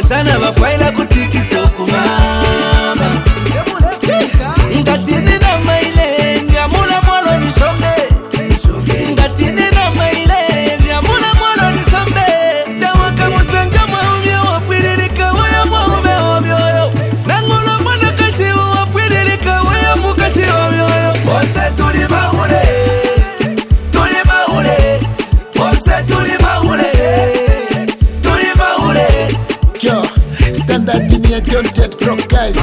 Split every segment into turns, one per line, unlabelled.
sana bafaila ku TikTok mama ngatini na maile nyamula mwalo nisombe ngatini na maile nyamula mwalo nisombe dawa kama sanga maumyo wapililika waya mwaume omyoyo nangula mwana kasi wapililika waya mukasi omyoyo ose tuli mahule ose tuli mahule
Standard in here, don't get broke guys.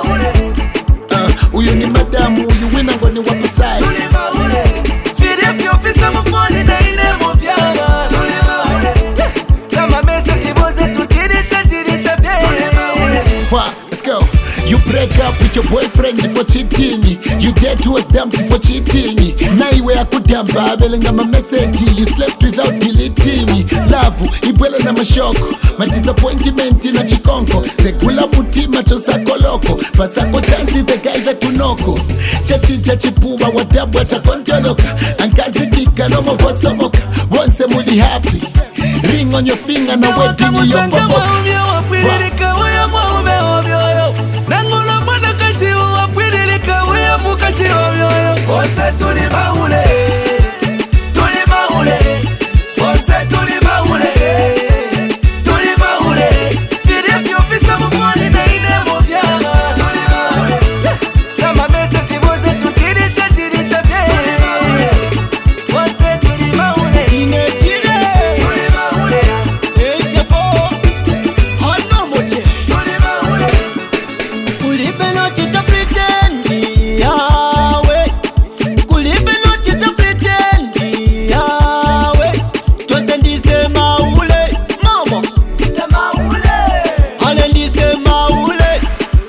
Uyu ni madamu, uyu wina ngoni wapo side.
Firi pyo fisa mfoni na ine mofyama. Kama message boze tutirita bie.
Let's go. You break up with your boyfriend for cheating. You dead was dumped for cheating. Na iwe ya kudamba belenga ma message. You slept without deleting. Love, ibwele na mashoko. Ma disappointment na chikonko. Sekula mutima chosa koloko. Pasako chansi the guy that tunoko. Chachi puba wadabwa cha kontoloka. Ankazi kika no mo fosomoka. Once muli happy. Ring on your finger na wedding in your pocket.
Nangula mwana kasi wapililika wea mukasi omyoyo ose tuli mahule ose tuli mahule firi fyofisa mumoni na ine mofyama kama message boze tutirita bie ose tuli mahule inetire tuli mahule etepo hano moje tuli mahule kulipe no chita pretend yawe kulipe no chita pretend yawe tonse ndise maule mama ndise maule ale ndise maule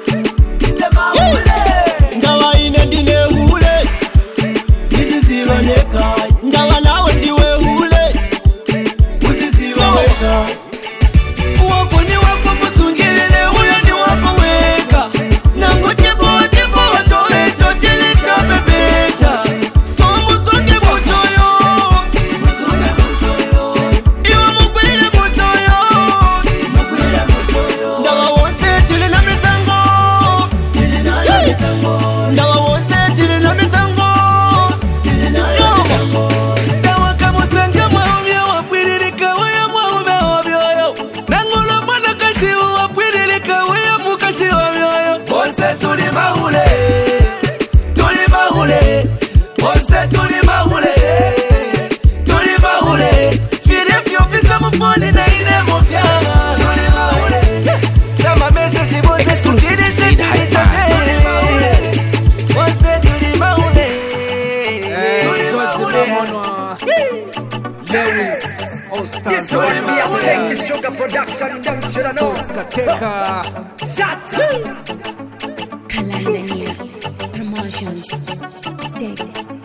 ndawa ine ndine ule ndiziziba nekai ndawa nawe ndiwe ule uziziba weka wako ni wako musungilile uyo ni wako weka nangu chipo watolecho chilicho bebeta so musunge musoyo iwe mugwile musoyo ndawa wonse tili na misango ndawa wonse tili na misango ndawa kamusanga mwaumya wapwiririka waya mwaume omyoyo nangula mwana kasi wapwiririka waya mukasi omyoyo ose tuli mahule ose tuli mahule firi fyofisa mufoni na ine mofyama kama message boze
Exclusive to Said Hyper.
ose tuli mahule
Lewis, Ostan,
Sugar production, them shoulda know.
Skateka.
Kalanda Promotions. Take it.